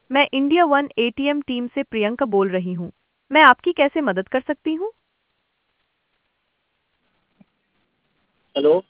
मैं India one ATM team से प्रियंका बोल रही हूँ। मैं आपकी कैसे मदद कर सकती हूँ? हेलो।